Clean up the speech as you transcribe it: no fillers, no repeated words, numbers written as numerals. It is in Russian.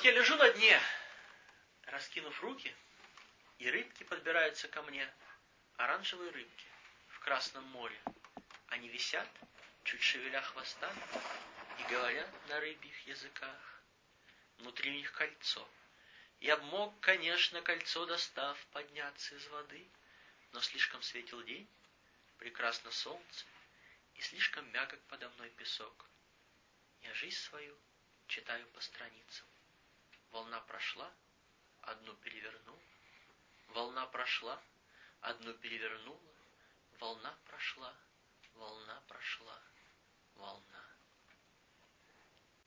я лежу на дне, раскинув руки, и рыбки подбираются ко мне, оранжевые рыбки в Красном море. Они висят, чуть шевеля хвостами, и говорят на рыбьих языках. Внутри у них кольцо. Я б мог, конечно, кольцо достав, подняться из воды, но слишком светил день, прекрасно солнце, и слишком мягок подо мной песок. Я жизнь свою читаю по страницам. Волна прошла, одну перевернула. Волна прошла, одну перевернула. Волна прошла, волна прошла, волна.